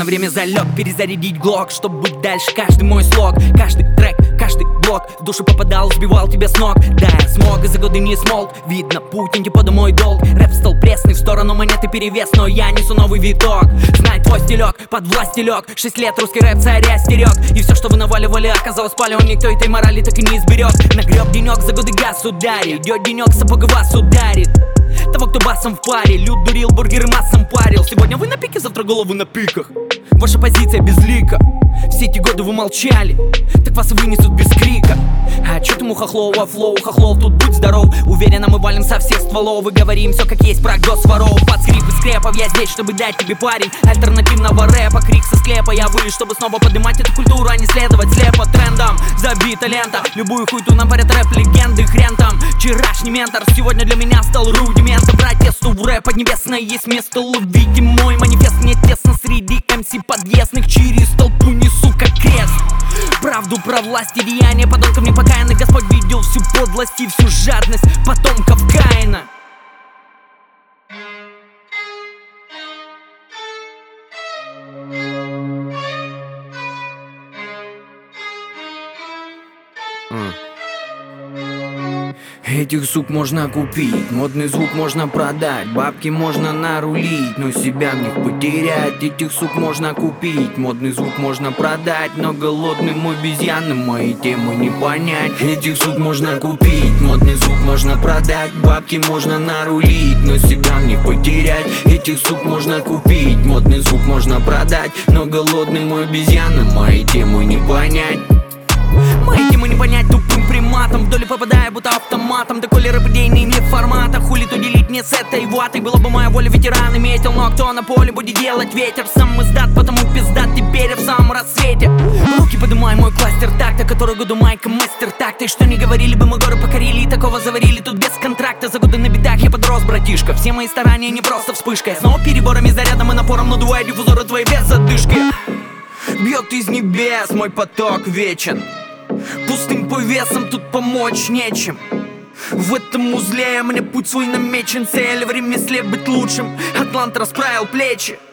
на время залег, перезарядить глок, чтобы быть дальше. Каждый мой слог, каждый трек, каждый блок в душу попадал, сбивал тебя с ног. Да, я смог и за годы не смолк. Видно, путь антипода мой долг. Рэп стал пресный, в сторону монеты перевес, но я несу новый виток. Знай твой стилек, под власть лег. 6 лет русский рэп царя стерег. И все, что вы наваливали, оказалось палево. Никто этой морали так и не изберег. Нагреб денек, за годы газ ударит. Идет денек, сапог вас ударит. Того, кто басом в паре, люд дурил, бургеры массом парил. Сегодня вы на пике, завтра головы на пиках. Ваша позиция безлика. Все эти годы вы молчали, так вас и вынесут без крика. А чё ты мухохлова, флоу, хохлов, тут будь здоров. Уверенно мы валим со всех стволов и говорим все как есть про госворов. Под скрип и скрепов я здесь, чтобы дать тебе, парень, альтернативного рэпа. Крик со склепа, я вылез, чтобы снова поднимать эту культуру, а не следовать слепо трендам. Забита лента, любую хуйту нам парят рэп-легенды. Хрен там, вчерашний ментор сегодня для меня стал рудиментом. Брать тесту в рэп поднебесное есть место, ловите мой манифест. Мне тесно среди МС подъездных, через толпу несу как крест. Правду про власть и деяния подонкам непокаянных. Господь видел всю подлость и всю жадность потомков Каина. Этих сук можно купить, модный звук можно продать, бабки можно нарулить, но себя в них потерять. Этих сук можно купить, модный звук можно продать, но голодным обезьянам мои темы не понять. Этих сук можно купить, модный звук можно продать, бабки можно нарулить, но себя в них потерять. Этих сук можно купить, модный звук можно продать, но голодным обезьянам мои темы не понять. Мои темы не понять тупым приматом, вдоль попадая будто автоматом. Да коли рэп идейный не в форматах, хулит уделить мне с этой ватой. Была бы моя воля, ветераны метил, но кто на поле будет делать ветер? Сам издат, потому пиздат теперь в самом рассвете. Руки подымай, мой кластер такта, который году майка мастер такта. И что не говорили бы, мы горы покорили, и такого заварили тут без контракта. За годы на битах я подрос, братишка, все мои старания не просто вспышка. Я снова переборами, зарядом и напором надуваю диффузоры твои без задышки. Бьет из небес мой поток вечен, пустым по весам тут помочь нечем. В этом узле мне путь свой намечен, цель в ремесле быть лучшим. Атлант расправил плечи.